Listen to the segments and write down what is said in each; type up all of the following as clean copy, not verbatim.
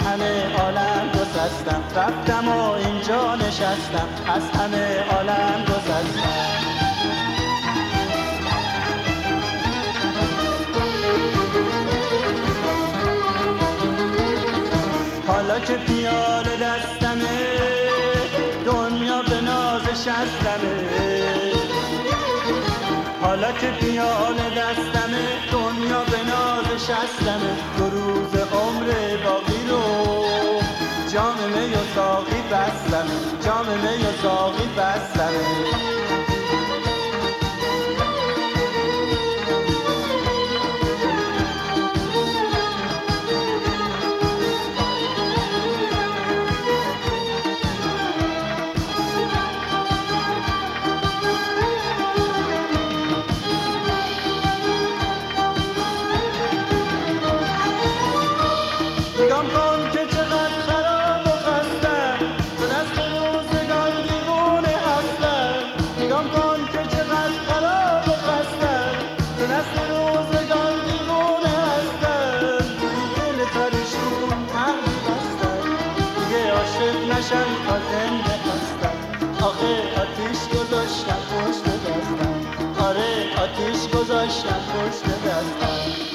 همه عالم گسستم، رفتم و اینجا نشستم، از همه عالم گسستم. حالا که پیاله دستمه، دنیا به ناز شستمه. حالا که پیاله دستمه، دنیا به ناز شستمه. 2 روز عمر باقی رو جام می و ساقی بستمه، جام می و ساقی بستمه. نگام کن که چقدر خراب و خستم، به دست روزگار دیوونه هستم. نگام کن که چقدر خراب و خستم، به دست روزگار دیوونه هستم. دل پریشون قلبی بستم، دیگه عاشق نشم تا زنده هستم. آخه آتیش گذاشتم پشت دستم، آره آتیش گذاشتم پشت دستم.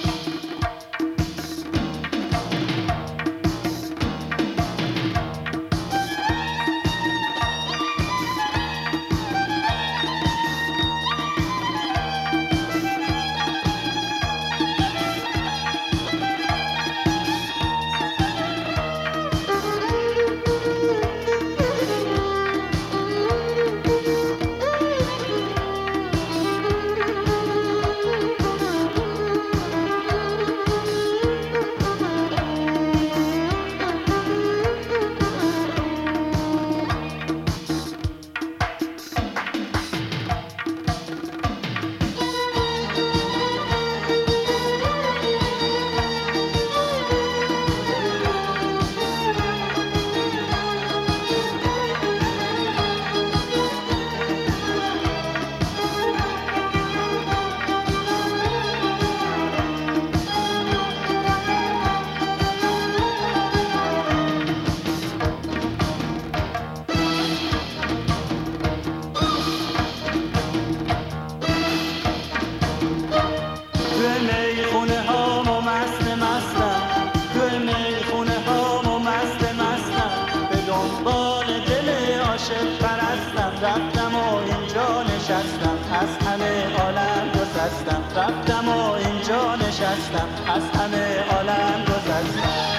میخونه هام و مستم، توی میخونه هام و مستم، به دنبال دل عاشق پرستم. رفتم و اینجا نشستم، از همه عالم گسستم. رفتم و اینجا نشستم، از همه عالم گسستم.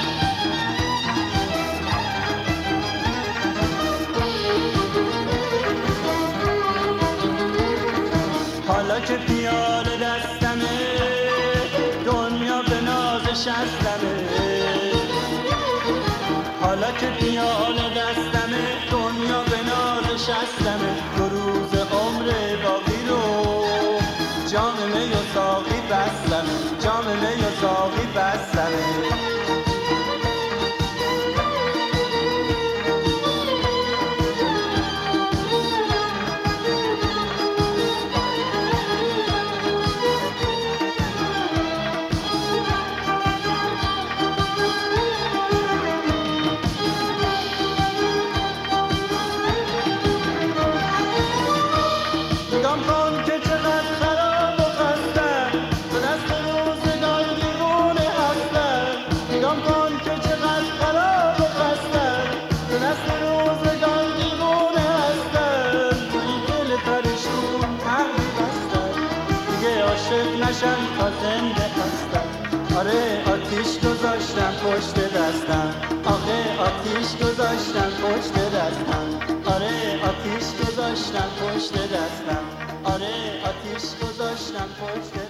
حالا که پیاله دستمه، دنیا به ناز شستمه. حالا که پیاله دستمه، دنیا به ناز شستمه. 2 روز عمر باقی رو جام می و ساقی بستمه، جام می و ساقی بستمه. نگام کن که چقدر خراب و خستم، به دست روزگار دیوونه هستم. نگام کن که چقدر خراب و خستم، به دست روزگار دیوونه هستم. توی دل پریشون قلبی بستم، دیگه عاشق نشم تا زنده هستم. آره آتیش گذاشتم پشت دستم، آخه آتیش گذاشتم پشت دستم. آره آتیش گذاشتم پشت دستم، آره آتیش گذاشتم پشت دستم.